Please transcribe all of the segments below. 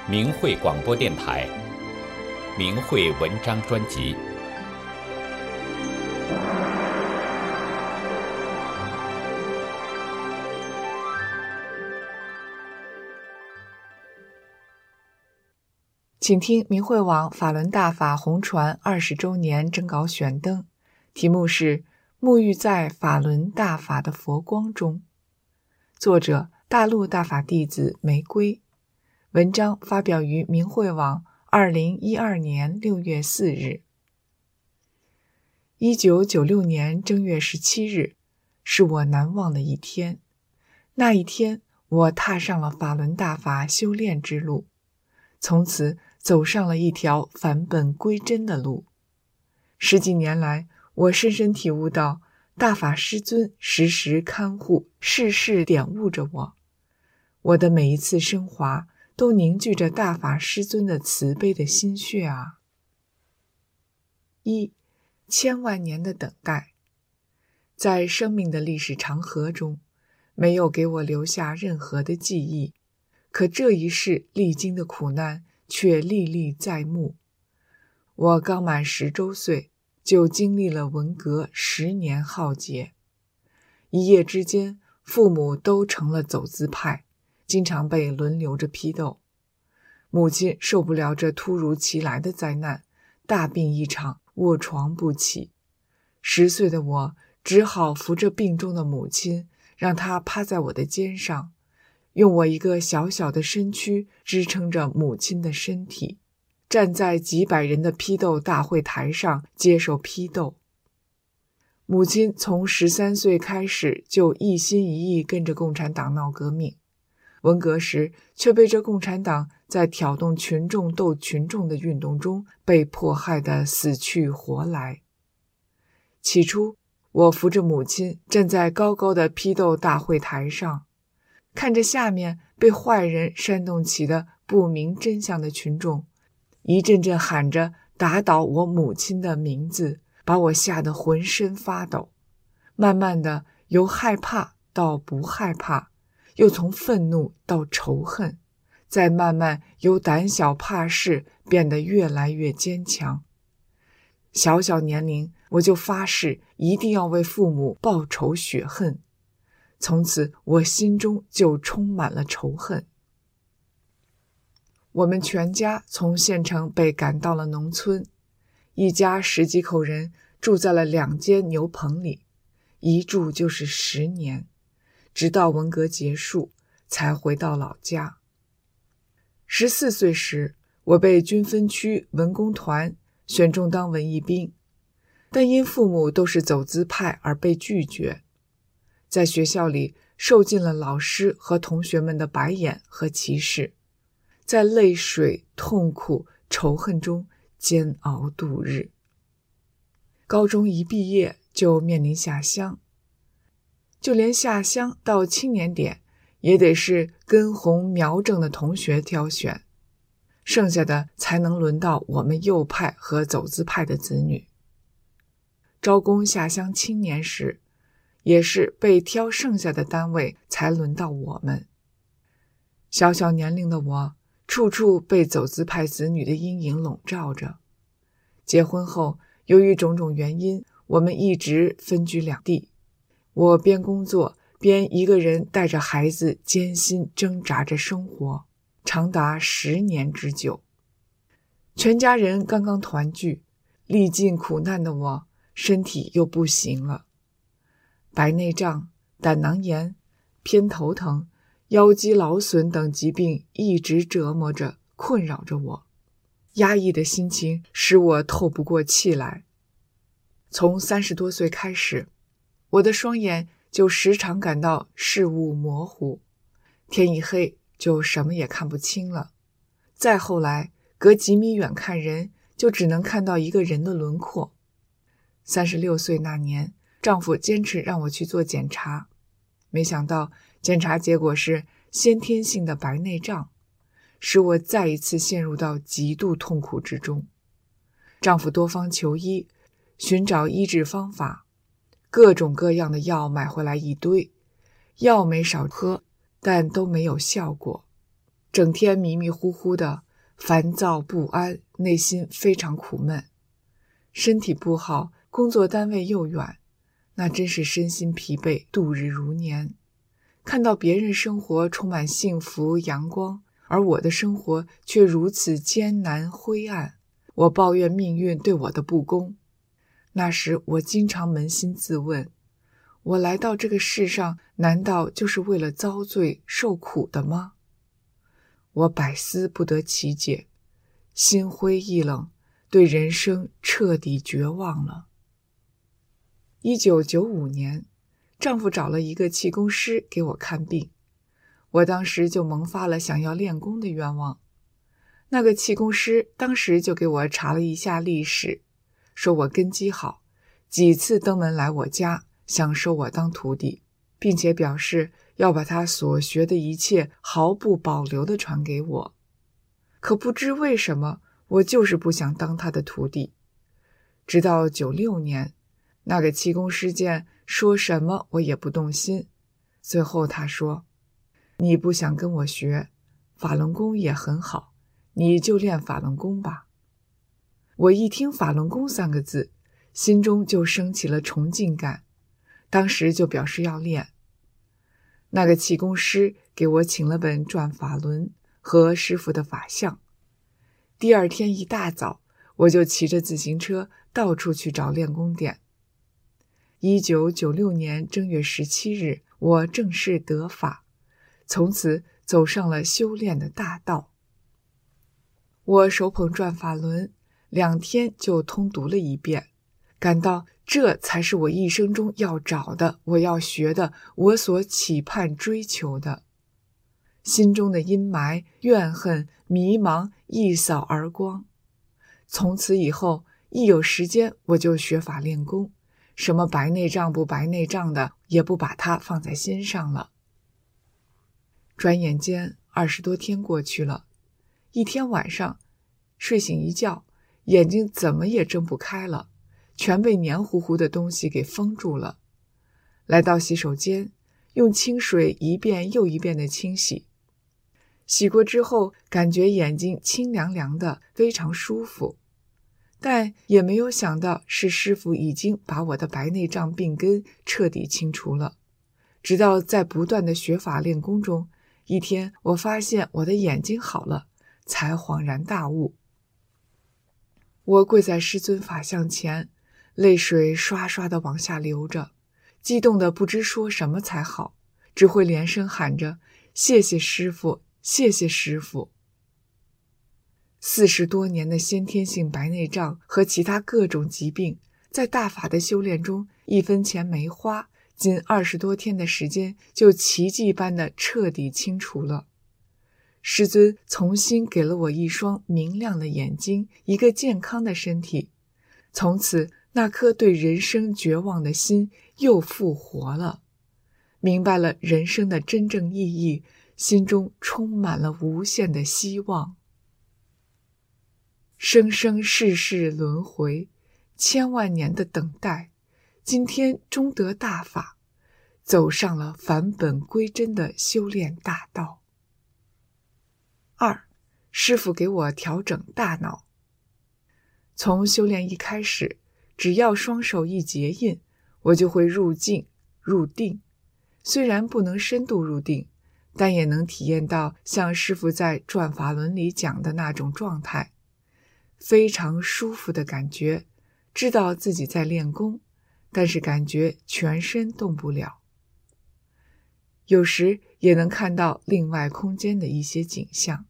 明慧广播电台明慧文章专辑。 请听明慧网法轮大法红传20周年征稿选灯，题目是沐浴在法轮大法的佛光中，作者大陆大法弟子玫瑰，文章发表于明慧网2012年6月4日。1996年正月17日是我难忘的一天，那一天我踏上了法轮大法修炼之路，从此走上了一条返本归真的路。10几年来，我深深体悟到大法师尊时时看护，事事点悟着我。我的每一次升华都凝聚着大法师尊的慈悲的心血啊。1. 千万年的等待。在生命的历史长河中，没有给我留下任何的记忆，可这一世历经的苦难却历历在目。我刚满10周岁，就经历了文革10年浩劫。一夜之间，父母都成了走资派，经常被轮流着批斗。母亲受不了这突如其来的灾难，大病一场，卧床不起。10岁的我只好扶着病中的母亲，让她趴在我的肩上，用我一个小小的身躯支撑着母亲的身体，站在几百人的批斗大会台上接受批斗。母亲从13岁开始就一心一意跟着共产党闹革命，文革时却被这共产党在挑动群众斗群众的运动中被迫害得死去活来。起初，我扶着母亲站在高高的批斗大会台上，看着下面被坏人煽动起的不明真相的群众，一阵阵喊着打倒我母亲的名字，把我吓得浑身发抖。慢慢的，由害怕到不害怕，又从愤怒到仇恨，再慢慢由胆小怕事变得越来越坚强。小小年龄，我就发誓一定要为父母报仇雪恨。从此我心中就充满了仇恨。我们全家从县城被赶到了农村，一家10几口人住在了2间牛棚里，一住就是10年，直到文革结束才回到老家。14岁时，我被军分区文工团选中当文艺兵，但因父母都是走资派而被拒绝。在学校里受尽了老师和同学们的白眼和歧视，在泪水、痛苦、仇恨中煎熬度日。高中一毕业就面临下乡，就连下乡到青年点也得是根红苗正的同学挑选，剩下的才能轮到我们右派和走资派的子女。招工下乡青年时，也是被挑剩下的单位才轮到我们。小小年龄的我，处处被走资派子女的阴影笼罩着。结婚后，由于种种原因，我们一直分居两地。我边工作边一个人带着孩子艰辛挣扎着生活，长达10年之久。全家人刚刚团聚，历尽苦难的我身体又不行了，白内障、胆囊炎、偏头疼、腰肌劳损等疾病一直折磨着、困扰着我。压抑的心情使我透不过气来。从30多岁开始，我的双眼就时常感到视物模糊，天一黑就什么也看不清了。再后来，隔几米远看人，就只能看到一个人的轮廓。36岁那年，丈夫坚持让我去做检查，没想到检查结果是先天性的白内障，使我再一次陷入到极度痛苦之中。丈夫多方求医，寻找医治方法，各种各样的药买回来一堆，药没少喝，但都没有效果。 整天迷迷糊糊的，烦躁不安，内心非常苦闷。身体不好，工作单位又远，那真是身心疲惫，度日如年。看到别人生活充满幸福阳光，而我的生活却如此艰难灰暗，我抱怨命运对我的不公。那时我经常扪心自问，我来到这个世上，难道就是为了遭罪受苦的吗？我百思不得其解，心灰意冷，对人生彻底绝望了。1995年，丈夫找了一个气功师给我看病，我当时就萌发了想要练功的愿望。那个气功师当时就给我查了一下历史，说我根基好，几次登门来我家，想收我当徒弟，并且表示要把他所学的一切毫不保留地传给我。可不知为什么，我就是不想当他的徒弟。直到96年，那个气功师见说什么我也不动心，最后他说，你不想跟我学，法轮功也很好，你就练法轮功吧。我一听法轮功3个字，心中就升起了崇敬感，当时就表示要练。那个气功师给我请了本《转法轮》和师父的法相。第二天一大早，我就骑着自行车到处去找练功点。1996年正月17日，我正式得法，从此走上了修炼的大道。我手捧转法轮，2天就通读了一遍，感到这才是我一生中要找的，我要学的，我所期盼追求的。心中的阴霾、怨恨、迷茫一扫而光。从此以后，一有时间我就学法练功，什么白内障不白内障的，也不把它放在心上了。转眼间20多天过去了，一天晚上睡醒一觉，眼睛怎么也睁不开了，全被黏糊糊的东西给封住了。来到洗手间，用清水一遍又一遍的清洗。洗过之后，感觉眼睛清凉凉的，非常舒服。但也没有想到是师父已经把我的白内障病根彻底清除了。直到在不断的学法练功中，一天我发现我的眼睛好了，才恍然大悟。我跪在师尊法像前，泪水刷刷地往下流着，激动得不知说什么才好，只会连声喊着谢谢师父，谢谢师父。40多年的先天性白内障和其他各种疾病，在大法的修炼中1分钱没花，仅20多天的时间就奇迹般的彻底清除了。师尊重新给了我一双明亮的眼睛，一个健康的身体，从此那颗对人生绝望的心又复活了，明白了人生的真正意义，心中充满了无限的希望。生生世世轮回，千万年的等待，今天终得大法，走上了返本归真的修炼大道。2. 师父给我调整大脑。从修炼一开始，只要双手一结印，我就会入静、入定。虽然不能深度入定，但也能体验到像师父在《转法轮》里讲的那种状态，非常舒服的感觉，知道自己在练功，但是感觉全身动不了。有时也能看到另外空间的一些景象。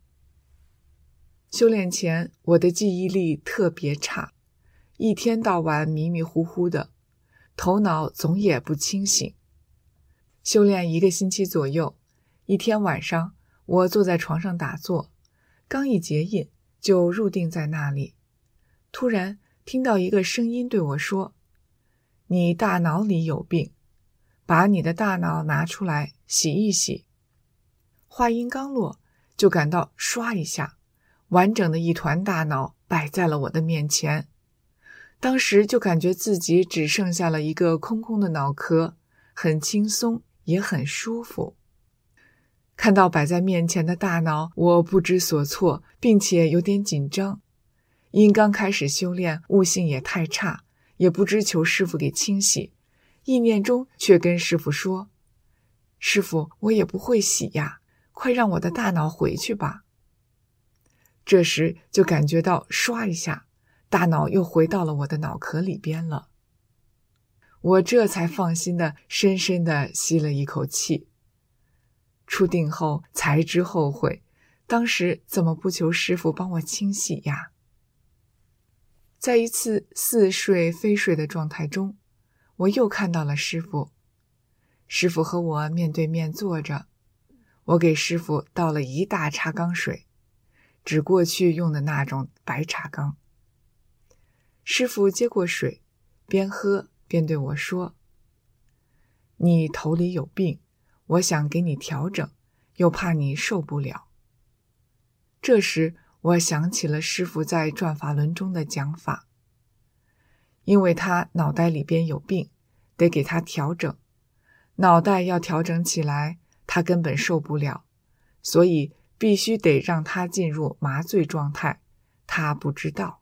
修炼前，我的记忆力特别差，一天到晚迷迷糊糊的，头脑总也不清醒。修炼1个星期左右，一天晚上，我坐在床上打坐，刚一结印，就入定在那里。突然听到一个声音对我说：“你大脑里有病，把你的大脑拿出来洗一洗。”话音刚落，就感到唰一下，完整的一团大脑摆在了我的面前。当时就感觉自己只剩下了一个空空的脑壳，很轻松，也很舒服。 看到摆在面前的大脑，我不知所措，并且有点紧张。因刚开始修炼，悟性也太差，也不知求师父给清洗，意念中却跟师父说：“师父，我也不会洗呀，快让我的大脑回去吧。”这时就感觉到唰一下，大脑又回到了我的脑壳里边了。我这才放心的深深的吸了一口气。出定后才知后悔，当时怎么不求师父帮我清洗呀？在一次似睡非睡的状态中，我又看到了师父。师父和我面对面坐着，我给师父倒了一大茶缸水，指过去用的那种白茶缸。师父接过水，边喝边对我说：“你头里有病，我想给你调整，又怕你受不了。”这时我想起了师父在转法轮中的讲法，因为他脑袋里边有病，得给他调整，脑袋要调整起来，他根本受不了，所以必须得让他进入麻醉状态，他不知道。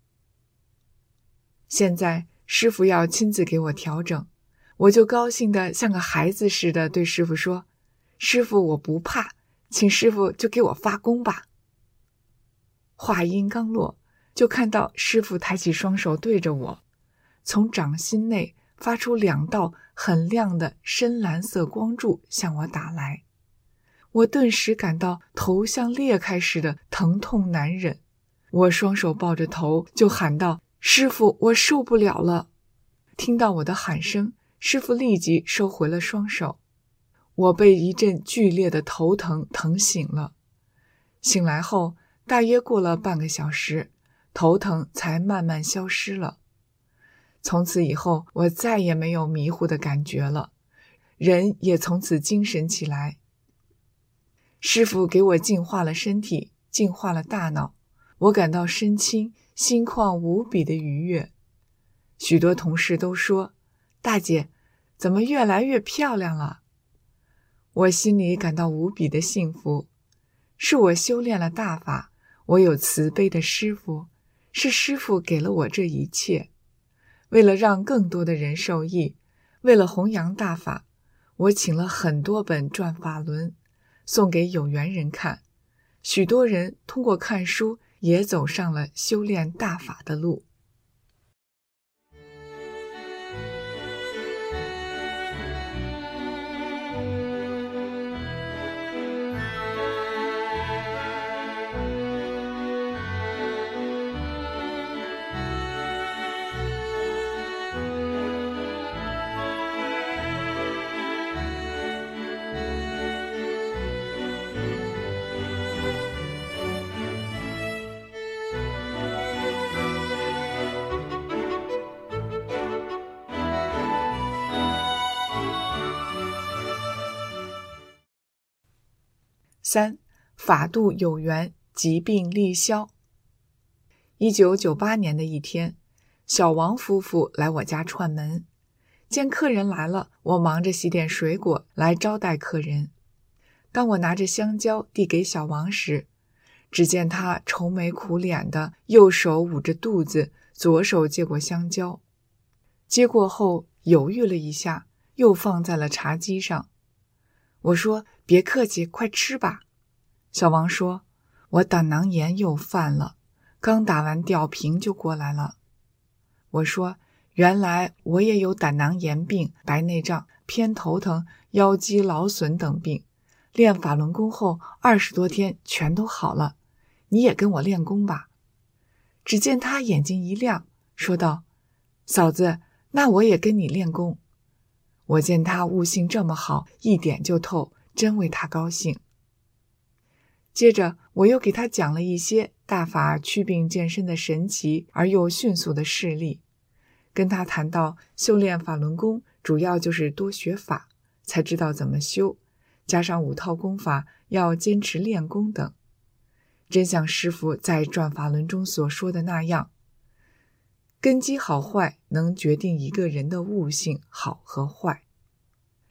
现在师父要亲自给我调整，我就高兴的像个孩子似的对师父说：“师父，我不怕，请师父就给我发功吧。”话音刚落，就看到师父抬起双手对着我，从掌心内发出2道很亮的深蓝色光柱向我打来。我顿时感到头像裂开似的疼痛难忍，我双手抱着头就喊道：“师父，我受不了了！”听到我的喊声，师父立即收回了双手。我被一阵剧烈的头疼疼醒了。醒来后，大约过了半个小时，头疼才慢慢消失了。从此以后，我再也没有迷糊的感觉了，人也从此精神起来。师父给我净化了身体，净化了大脑，我感到身轻，心旷无比的愉悦。许多同事都说：“大姐，怎么越来越漂亮了？”我心里感到无比的幸福。是我修炼了大法，我有慈悲的师父，是师父给了我这一切。为了让更多的人受益，为了弘扬大法，我请了很多本转法轮，送给有缘人看。许多人通过看书也走上了修炼大法的路。3. 法度有缘，疾病立消。1998年的一天，小王夫妇来我家串门，见客人来了，我忙着洗点水果来招待客人。当我拿着香蕉递给小王时，只见他愁眉苦脸的，右手捂着肚子，左手接过香蕉，接过后犹豫了一下，又放在了茶几上。我说：“别客气，快吃吧。”小王说：“我胆囊炎又犯了，刚打完吊瓶就过来了。”我说：“原来我也有胆囊炎病、白内障、偏头疼、腰肌劳损等病，练法轮功后20多天全都好了，你也跟我练功吧。”只见他眼睛一亮，说道：“嫂子，那我也跟你练功。”我见他悟性这么好，一点就透，真为他高兴。接着我又给他讲了一些大法祛病健身的神奇而又迅速的事例，跟他谈到修炼法轮功主要就是多学法，才知道怎么修，加上5套功法要坚持练功等。真像师父在转法轮中所说的那样，根基好坏能决定一个人的悟性好和坏。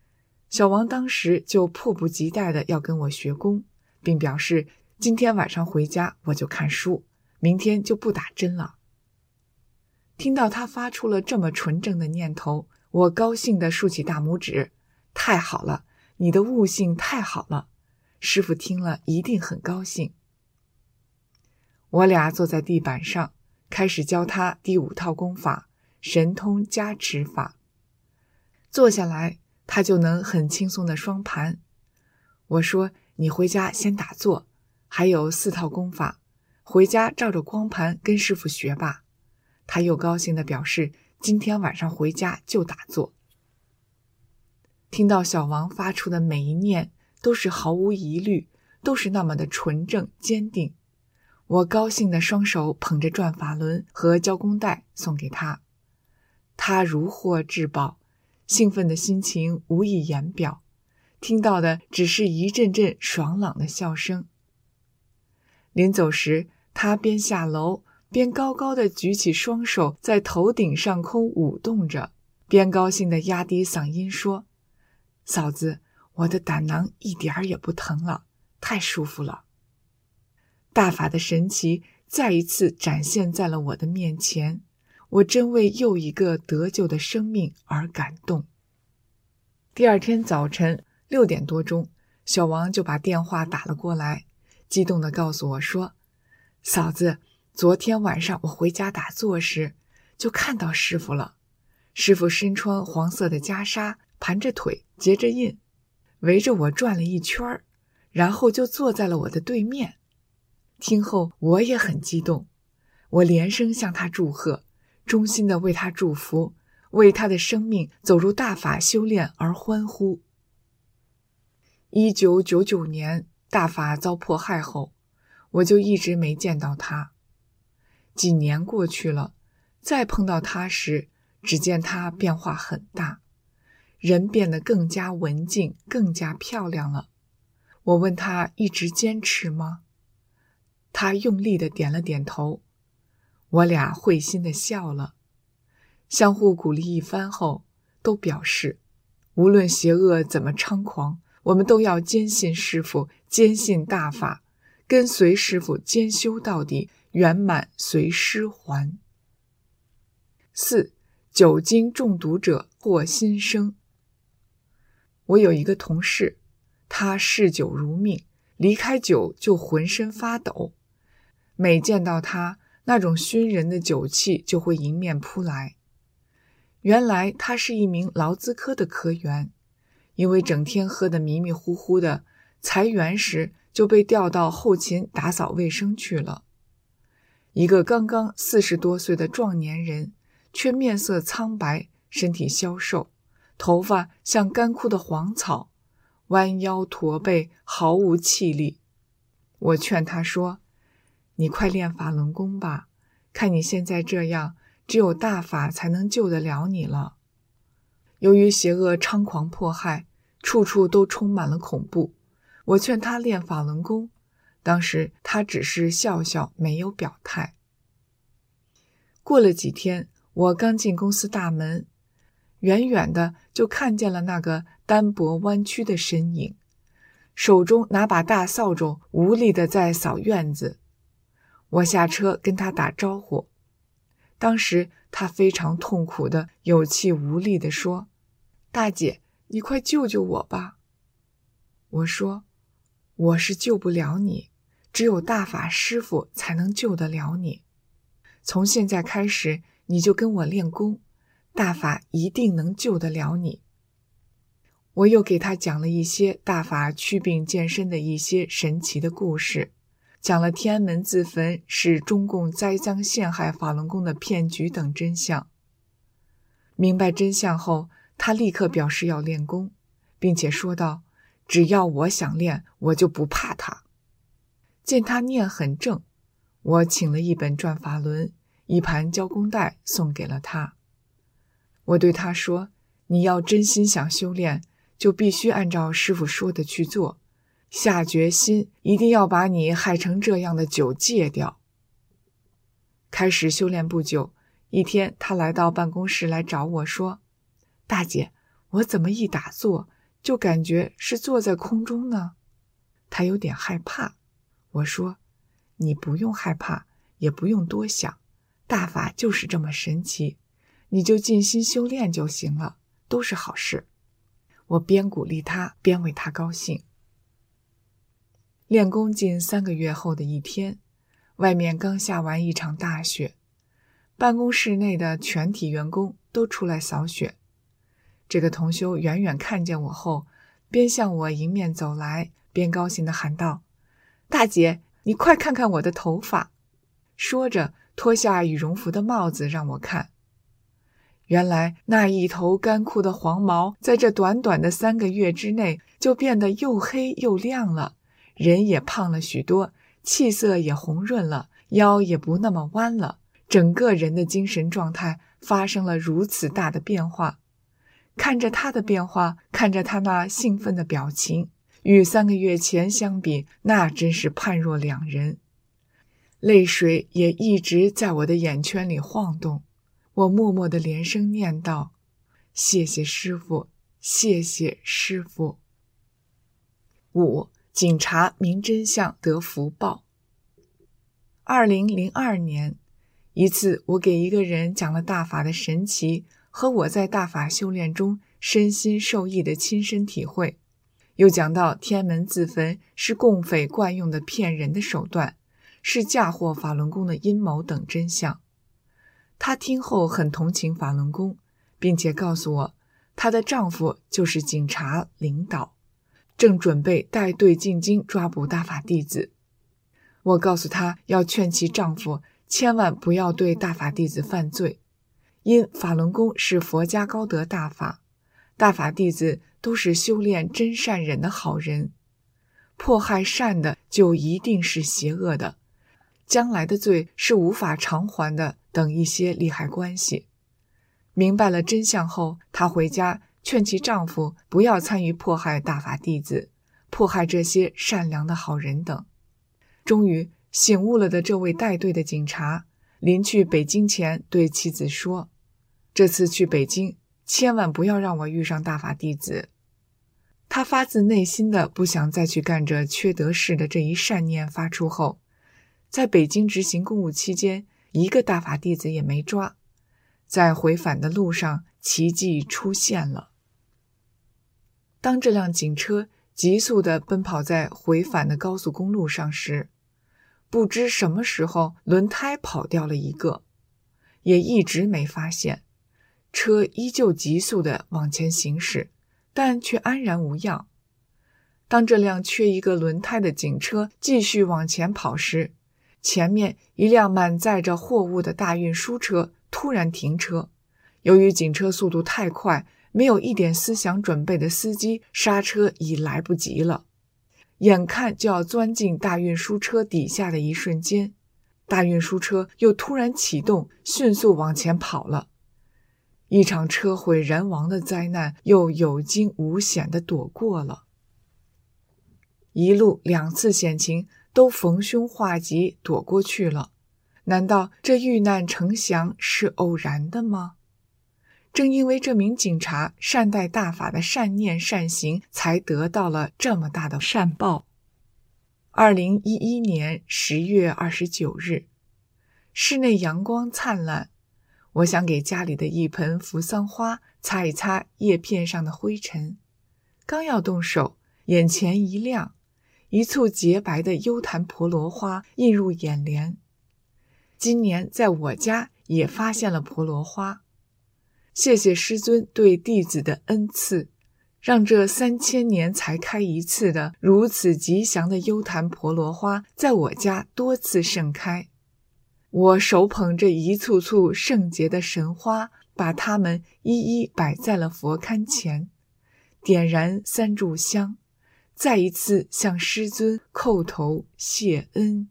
小王当时就迫不及待地要跟我学功，并表示今天晚上回家我就看书，明天就不打针了。听到他发出了这么纯正的念头，我高兴地竖起大拇指，太好了，你的悟性太好了，师父听了一定很高兴。我俩坐在地板上，开始教他第5套功法，神通加持法。坐下来，他就能很轻松的双盘。我说，你回家先打坐，还有4套功法，回家照着光盘跟师父学吧。他又高兴地表示，今天晚上回家就打坐。听到小王发出的每一念都是毫无疑虑，都是那么的纯正坚定，我高兴的双手捧着转法轮和交弓带送给他。他如获至宝，兴奋的心情无以言表，听到的只是一阵阵爽朗的笑声。临走时，他边下楼边高高地举起双手在头顶上空舞动着，边高兴地压低嗓音说，嫂子，我的胆囊一点儿也不疼了，太舒服了。大法的神奇再一次展现在了我的面前，我真为又一个得救的生命而感动。第二天早晨6点多钟，小王就把电话打了过来，激动地告诉我说，嫂子，昨天晚上我回家打坐时就看到师父了。师父身穿黄色的袈裟，盘着腿，结着印，围着我转了一圈，然后就坐在了我的对面。听后我也很激动，我连声向他祝贺，衷心地为他祝福，为他的生命走入大法修炼而欢呼。1999年大法遭迫害后，我就一直没见到他。几年过去了，再碰到他时，只见他变化很大，人变得更加文静，更加漂亮了。我问他一直坚持吗？他用力地点了点头，我俩会心地笑了，相互鼓励一番后，都表示无论邪恶怎么猖狂，我们都要坚信师父，坚信大法，跟随师父兼修到底，圆满随师还。4. 酒精中毒者获新生。我有一个同事，他嗜酒如命，离开酒就浑身发抖，每见到他，那种熏人的酒气就会迎面扑来。原来他是一名劳资科的科员，因为整天喝得迷迷糊糊的，裁员时就被调到后勤打扫卫生去了。一个刚刚40多岁的壮年人，却面色苍白，身体消瘦，头发像干枯的黄草，弯腰驼背，毫无气力。我劝他说，你快练法轮功吧，看你现在这样，只有大法才能救得了你了。由于邪恶猖狂迫害，处处都充满了恐怖，我劝他练法轮功，当时他只是笑笑，没有表态。过了几天，我刚进公司大门，远远的就看见了那个单薄弯曲的身影，手中拿把大扫帚，无力的在扫院子。我下车跟他打招呼，当时他非常痛苦的有气无力地说，大姐，你快救救我吧。我说，我是救不了你，只有大法师父才能救得了你。从现在开始，你就跟我练功，大法一定能救得了你。我又给他讲了一些大法祛病健身的一些神奇的故事，讲了天安门自焚是中共栽赃陷害法轮功的骗局等真相。明白真相后，他立刻表示要练功，并且说道，只要我想练，我就不怕他。见他念很正，我请了一本转法轮，一盘交弓带送给了他。我对他说，你要真心想修炼，就必须按照师父说的去做，下决心一定要把你害成这样的酒戒掉。开始修炼不久，一天他来到办公室来找我说，大姐，我怎么一打坐就感觉是坐在空中呢？他有点害怕。我说，你不用害怕，也不用多想，大法就是这么神奇，你就尽心修炼就行了，都是好事。我边鼓励他，边为他高兴。练功近3个月后的一天，外面刚下完一场大雪，办公室内的全体员工都出来扫雪。这个同修远远看见我后，边向我迎面走来，边高兴地喊道：“大姐，你快看看我的头发！”说着脱下羽绒服的帽子让我看。原来那一头干枯的黄毛在这短短的3个月之内就变得又黑又亮了，人也胖了许多，气色也红润了，腰也不那么弯了，整个人的精神状态发生了如此大的变化。看着他的变化，看着他那兴奋的表情，与3个月前相比，那真是判若两人。泪水也一直在我的眼圈里晃动，我默默地连声念道：“谢谢师父，谢谢师父。”5. 警察明真相得福报。2002年，一次我给一个人讲了大法的神奇和我在大法修炼中身心受益的亲身体会，又讲到天门自焚是共匪惯用的骗人的手段，是嫁祸法轮功的阴谋等真相。她听后很同情法轮功，并且告诉我，她的丈夫就是警察领导，正准备带队进京抓捕大法弟子。我告诉她要劝其丈夫千万不要对大法弟子犯罪，因法轮功是佛家高德大法，大法弟子都是修炼真善忍的好人，迫害善的就一定是邪恶的，将来的罪是无法偿还的等一些利害关系。明白了真相后，她回家劝其丈夫不要参与迫害大法弟子，迫害这些善良的好人等。终于醒悟了的这位带队的警察，临去北京前对妻子说，这次去北京千万不要让我遇上大法弟子。他发自内心的不想再去干这缺德事的这一善念发出后，在北京执行公务期间，一个大法弟子也没抓。在回返的路上，奇迹出现了。当这辆警车急速地奔跑在回返的高速公路上时，不知什么时候轮胎跑掉了一个，也一直没发现。车依旧急速地往前行驶，但却安然无恙。当这辆缺一个轮胎的警车继续往前跑时，前面一辆满载着货物的大运输车突然停车。由于警车速度太快，没有一点思想准备的司机刹车已来不及了。眼看就要钻进大运输车底下的一瞬间，大运输车又突然启动，迅速往前跑了。一场车毁人亡的灾难又有惊无险地躲过了。一路2次险情都逢凶化吉躲过去了，难道这遇难成祥是偶然的吗？正因为这名警察善待大法的善念善行，才得到了这么大的善报。2011年10月29日，室内阳光灿烂，我想给家里的一盆扶桑花擦一擦叶片上的灰尘，刚要动手，眼前一亮，一簇洁白的幽檀婆罗花映入眼帘。今年在我家也发现了婆罗花，谢谢师尊对弟子的恩赐，让这3000年才开一次的如此吉祥的幽檀婆罗花在我家多次盛开。我手捧着一簇簇圣洁的神花，把它们一一摆在了佛龛前，点燃3炷香，再一次向师尊叩头谢恩。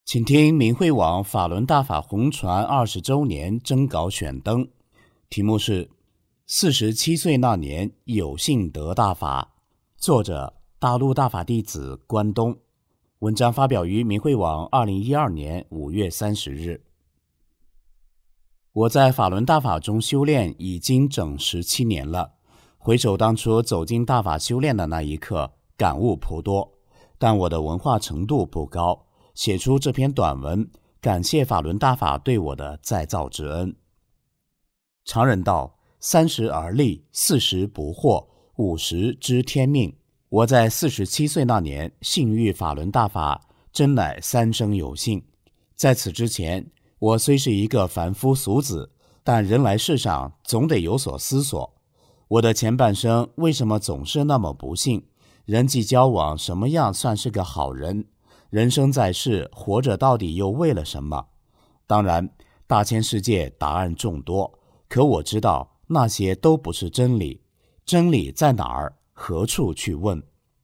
请听明慧网法轮大法红传20周年征稿选登，题目是47岁那年有幸得大法，作者大陆大法弟子关东。文章发表于明慧网2012年5月30日。我在法轮大法中修炼已经整17年了，回首当初走进大法修炼的那一刻，感悟颇多，但我的文化程度不高，写出这篇短文，感谢法轮大法对我的再造之恩。常人道，30而立，40不惑，50知天命。我在47岁那年幸遇法轮大法，真乃三生有幸。在此之前，我虽是一个凡夫俗子，但人来世上总得有所思索。我的前半生为什么总是那么不幸？人际交往什么样算是个好人？人生在世，活着到底又为了什么？当然，大千世界答案众多，可我知道那些都不是真理。真理在哪儿？何处去问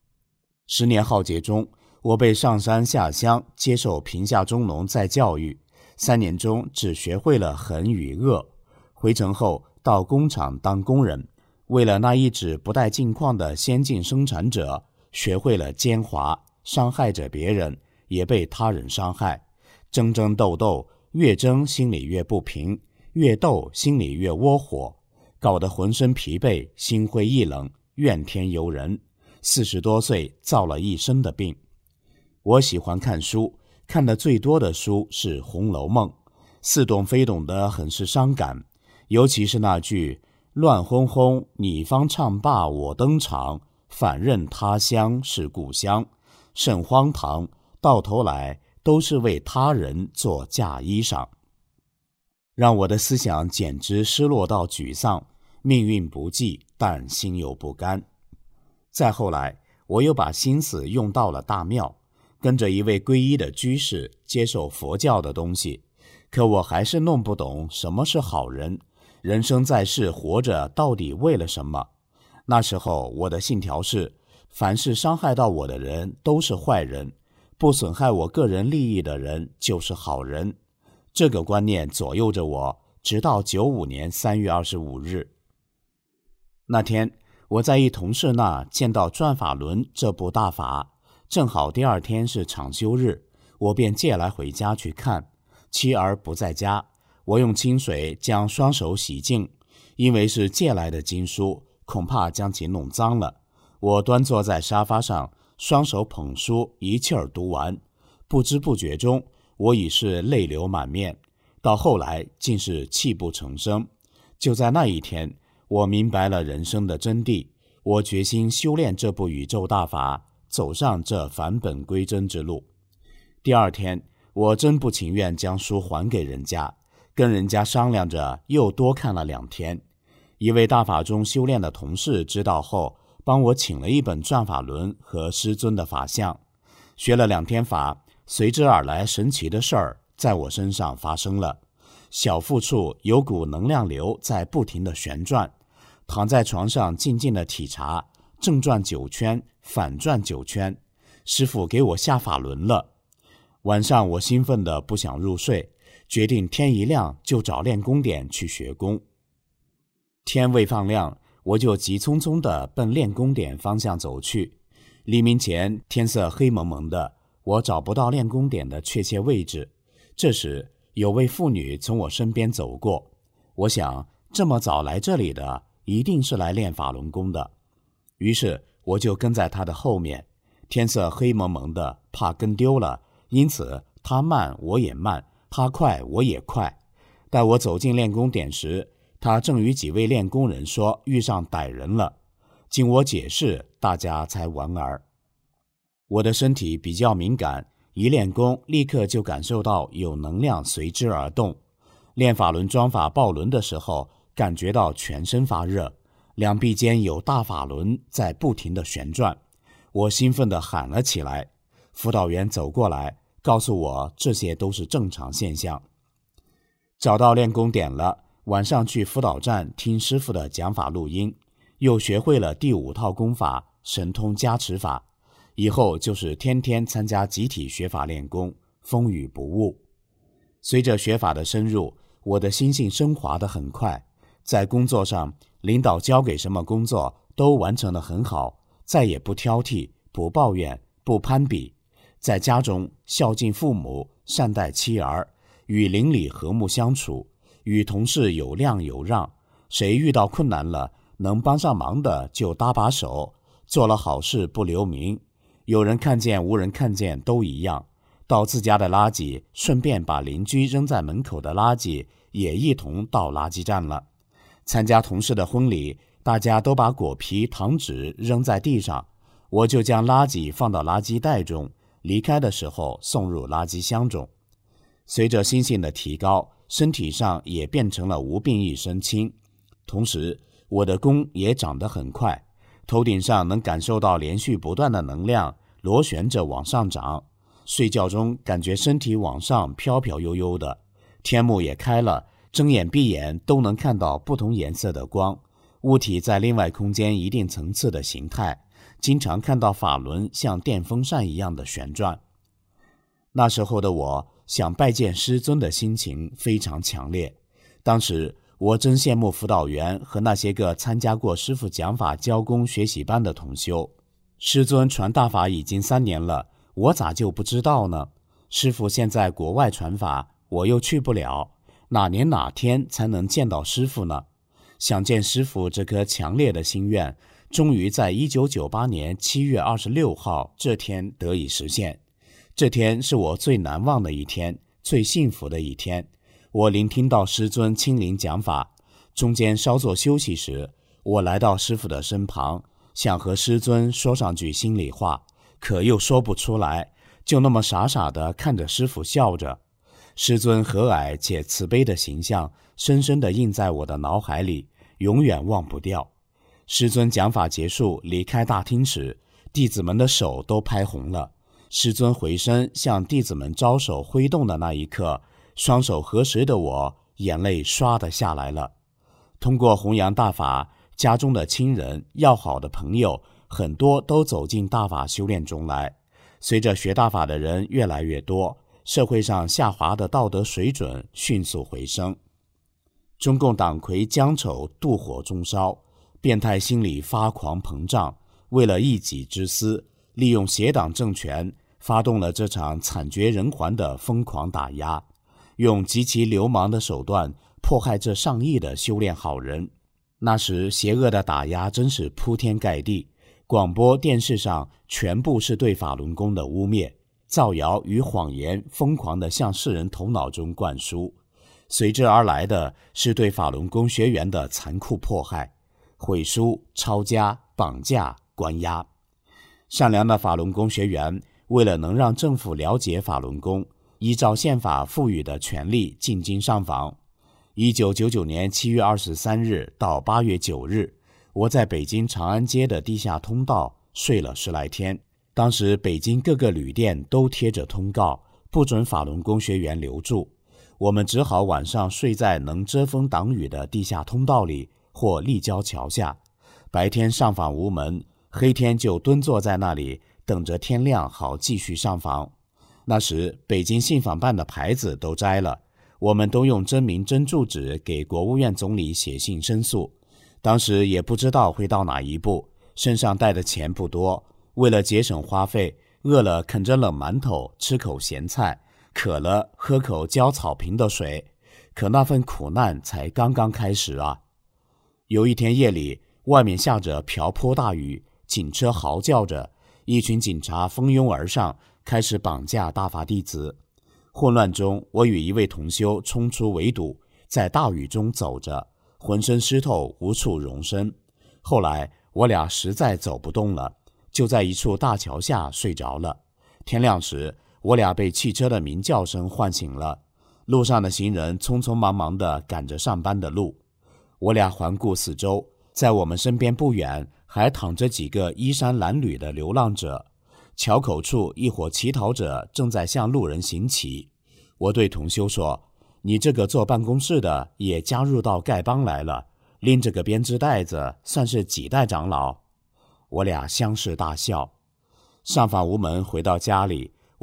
？10年浩劫中，我被上山下乡接受贫下中农再教育，3年中只学会了狠与恶。回城后到工厂当工人，为了那一纸不带镜框的先进生产者，学会了奸猾，伤害着别人，也被他人伤害。争争斗斗，越争心里越不平，越斗心里越窝火，搞得浑身疲惫，心灰意冷，怨天尤人。40多岁造了一身的病。我喜欢看书，看的最多的书是《红楼梦》，似懂非懂的很是伤感，尤其是那句乱哄哄，你方唱罢我登场，反认他乡是故乡，甚荒唐，到头来都是为他人做嫁衣裳，让我的思想简直失落到沮丧，命运不济，但心有不甘。再后来，我又把心思用到了大庙，跟着一位皈依的居士接受佛教的东西，可我还是弄不懂什么是好人，人生在世活着到底为了什么？那时候我的信条是，凡是伤害到我的人都是坏人，不损害我个人利益的人就是好人。这个观念左右着我，直到95年3月25日。那天，我在一同事那见到《转法轮》这部大法，正好第2天是长休日，我便借来回家去看。妻儿不在家，我用清水将双手洗净，因为是借来的经书，恐怕将其弄脏了。我端坐在沙发上，双手捧书，一气儿读完。不知不觉中，我已是泪流满面，到后来竟是泣不成声。就在那一天，我明白了人生的真谛，我决心修炼这部宇宙大法，走上这返本归真之路。第2天，我真不情愿将书还给人家，跟人家商量着又多看了2天。一位大法中修炼的同事知道后，帮我请了一本《转法轮》和师尊的法相。学了2天法，随之而来神奇的事儿在我身上发生了。小腹处有股能量流在不停地旋转，躺在床上静静地体察，正转9圈，反转9圈。师父给我下法轮了。晚上我兴奋得不想入睡，决定天一亮就找练功点去学功。天未放亮，我就急匆匆地奔练功点方向走去。黎明前天色黑蒙蒙的，我找不到练功点的确切位置。这时有位妇女从我身边走过，我想这么早来这里的一定是来练法轮功的，于是我就跟在她的后面。天色黑蒙蒙的，怕跟丢了，因此她慢我也慢，她快我也快。待我走进练功点时，她正与几位练功人说遇上歹人了，经我解释，大家才莞尔。我的身体比较敏感，一练功立刻就感受到有能量随之而动。练法轮装法抱轮的时候，感觉到全身发热，两臂间有大法轮在不停地旋转。我兴奋地喊了起来，辅导员走过来告诉我这些都是正常现象。找到练功点了，晚上去辅导站听师傅的讲法录音，又学会了第5套功法神通加持法。以后就是天天参加集体学法练功， 风雨不误。随着学法的深入，我的心性升华得很快，在工作上，领导交给什么工作都完成得很好，再也不挑剔，不抱怨，不攀比。在家中孝敬父母，善待妻儿，与邻里和睦相处，与同事有谅有让，谁遇到困难了，能帮上忙的就搭把手，做了好事不留名，有人看见无人看见都一样。倒自家的垃圾，顺便把邻居扔在门口的垃圾也一同倒垃圾站了。参加同事的婚礼，大家都把果皮、糖纸扔在地上，我就将垃圾放到垃圾袋中，离开的时候送入垃圾箱中。随着心性的提高，身体上也变成了无病一身轻，同时我的功也长得很快，头顶上能感受到连续不断的能量螺旋着往上涨，睡觉中感觉身体往上飘飘悠悠的，天幕也开了，睁眼闭眼都能看到不同颜色的光，物体在另外空间一定层次的形态，经常看到法轮像电风扇一样的旋转。那时候的我想拜见师尊的心情非常强烈，当时我真羡慕辅导员和那些个参加过师父讲法教功学习班的同修。师尊传大法已经3年了，我咋就不知道呢？师父现在国外传法，我又去不了，哪年哪天才能见到师父呢？想见师父这颗强烈的心愿，终于在1998年7月26号这天得以实现。这天是我最难忘的一天，最幸福的一天。我聆听到师尊亲临讲法，中间稍作休息时，我来到师父的身旁，想和师尊说上句心里话，可又说不出来，就那么傻傻地看着师父笑着。师尊和蔼且慈悲的形象深深地印在我的脑海里，永远忘不掉。师尊讲法结束离开大厅时，弟子们的手都拍红了。师尊回身向弟子们招手挥动的那一刻，双手合十的我眼泪唰地下来了。通过弘扬大法，家中的亲人、要好的朋友很多都走进大法修炼中来。随着学大法的人越来越多，社会上下滑的道德水准迅速回升。中共党魁姜丑妒火中烧，变态心理发狂膨胀，为了一己之私，利用邪党政权发动了这场惨绝人寰的疯狂打压，用极其流氓的手段迫害这上亿的修炼好人。那时邪恶的打压真是铺天盖地，广播电视上全部是对法轮功的污蔑，造谣与谎言疯狂地向世人头脑中灌输，随之而来的是对法轮功学员的残酷迫害，毁书、抄家、绑架、关押。善良的法轮功学员为了能让政府了解法轮功，依照宪法赋予的权利进京上访。1999年7月23日到8月9日，我在北京长安街的地下通道睡了10来天。当时北京各个旅店都贴着通告，不准法轮功学员留住，我们只好晚上睡在能遮风挡雨的地下通道里或立交桥下，白天上访无门，黑天就蹲坐在那里等着天亮好继续上访。那时北京信访办的牌子都摘了，我们都用真名真住址给国务院总理写信申诉。当时也不知道会到哪一步，身上带的钱不多，为了节省花费，饿了啃着冷馒头，吃口咸菜，渴了喝口浇草坪的水。可那份苦难才刚刚开始啊！有一天夜里，外面下着瓢泼大雨，警车嚎叫着，一群警察蜂拥而上，开始绑架大法弟子。混乱中，我与一位同修冲出围堵，在大雨中走着，浑身湿透，无处容身。后来我俩实在走不动了，就在一处大桥下睡着了。天亮时，我俩被汽车的鸣叫声唤醒了。路上的行人匆匆忙忙地赶着上班的路。我俩环顾四周，在我们身边不远还躺着几个衣衫褴褛的流浪者。桥口处一伙乞讨者正在向路人行乞。我对同修说，你这个坐办公室的也加入到丐帮来了，拎着个编织袋子，算是几代长老？我俩相视大笑。上访无门回到家里，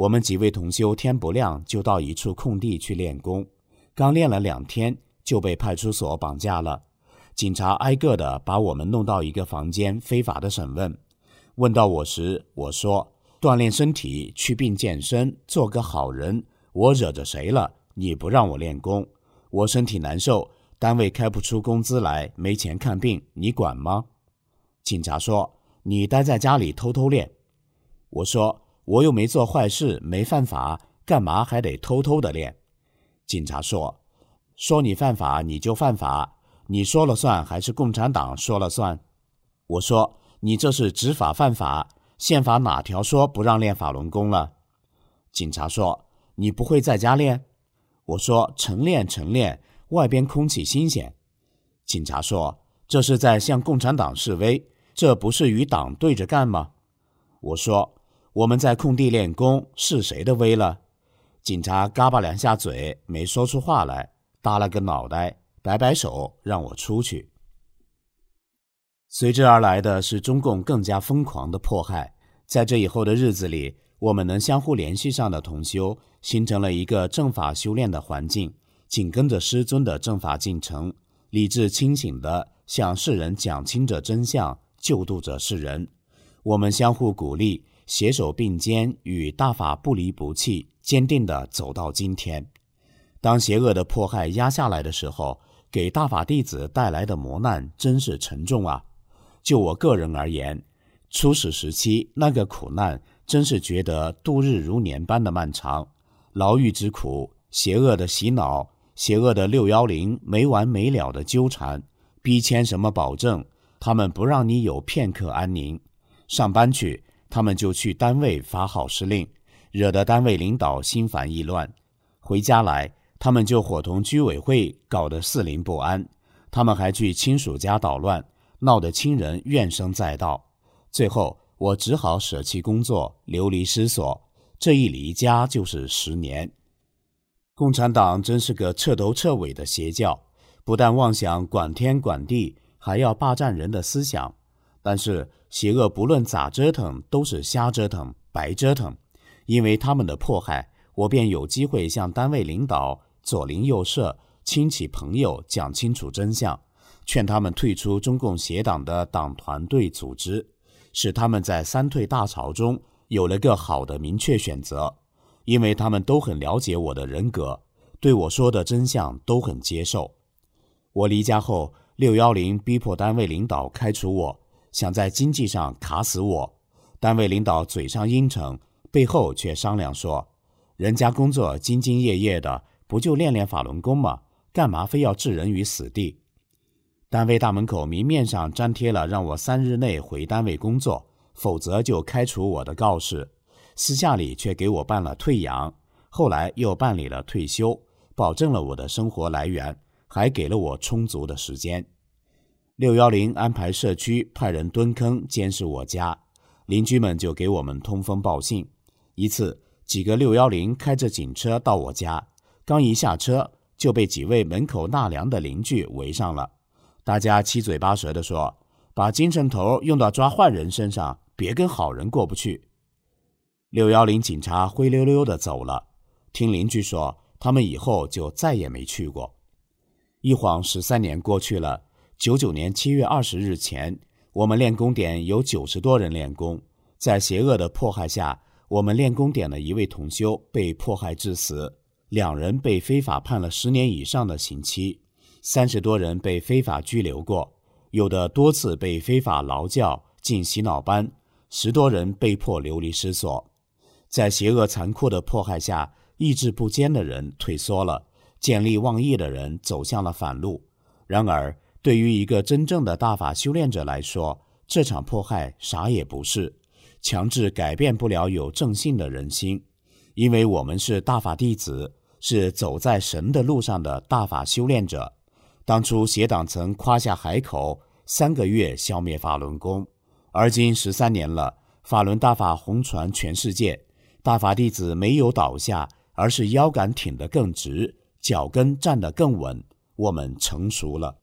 我们几位同修天不亮就到一处空地去练功，刚练了2天就被派出所绑架了。警察挨个的把我们弄到一个房间非法的审问。问到我时，我说锻炼身体，祛病健身，做个好人，我惹着谁了？你不让我练功，我身体难受，单位开不出工资来，没钱看病，你管吗？警察说你待在家里偷偷练。我说我又没做坏事，没犯法，干嘛还得偷偷的练？警察说你犯法你就犯法，你说了算还是共产党说了算？我说你这是执法犯法，宪法哪条说不让练法轮功了？警察说你不会在家练？我说晨练，外边空气新鲜。警察说这是在向共产党示威，这不是与党对着干吗？我说我们在空地练功，是谁的威了？警察嘎巴2下嘴，没说出话来，耷了个脑袋，摆摆手让我出去。随之而来的是中共更加疯狂的迫害。在这以后的日子里，我们能相互联系上的同修形成了一个正法修炼的环境，紧跟着师尊的正法进程，理智清醒地向世人讲清着真相，救度着世人。我们相互鼓励，携手并肩，与大法不离不弃，坚定地走到今天。当邪恶的迫害压下来的时候，给大法弟子带来的磨难真是沉重啊！就我个人而言，初始时期那个苦难真是觉得度日如年般的漫长，牢狱之苦，邪恶的洗脑，邪恶的610没完没了的纠缠，逼签什么保证，他们不让你有片刻安宁。上班去，他们就去单位发号施令，惹得单位领导心烦意乱。回家来，他们就伙同居委会搞得四邻不安，他们还去亲属家捣乱，闹得亲人怨声载道。最后我只好舍弃工作，流离失所，这一离家就是10年。共产党真是个彻头彻尾的邪教，不但妄想管天管地，还要霸占人的思想。但是邪恶不论咋折腾都是瞎折腾，白折腾。因为他们的迫害，我便有机会向单位领导、左邻右舍、亲戚朋友讲清楚真相，劝他们退出中共邪党的党团队组织，使他们在3退大潮中有了个好的明确选择。因为他们都很了解我的人格，对我说的真相都很接受。我离家后，610逼迫单位领导开除我，想在经济上卡死我。单位领导嘴上应承，背后却商量说，人家工作兢兢业业的，不就练练法轮功吗？干嘛非要置人于死地？单位大门口明面上粘贴了让我3日内回单位工作，否则就开除我的告示，私下里却给我办了退养，后来又办理了退休，保证了我的生活来源，还给了我充足的时间。610安排社区派人蹲坑监视我家，邻居们就给我们通风报信。一次，几个610开着警车到我家，刚一下车就被几位门口纳凉的邻居围上了。大家七嘴八舌地说，把精神头用到抓坏人身上，别跟好人过不去。610警察灰溜溜地走了，听邻居说，他们以后就再也没去过。一晃13年过去了，99年7月20日前，我们练功点有90多人练功。在邪恶的迫害下，我们练功点的一位同修被迫害致死，2人被非法判了10年以上的刑期，30多人被非法拘留过，有的多次被非法劳教进洗脑班，10多人被迫流离失所。在邪恶残酷的迫害下，意志不坚的人退缩了，见利忘义的人走向了反路。然而对于一个真正的大法修炼者来说，这场迫害啥也不是，强制改变不了有正信的人心。因为我们是大法弟子，是走在神的路上的大法修炼者。当初邪党曾夸下海口，3个月消灭法轮功，而今13年了，法轮大法红传全世界，大法弟子没有倒下，而是腰杆挺得更直，脚跟站得更稳，我们成熟了。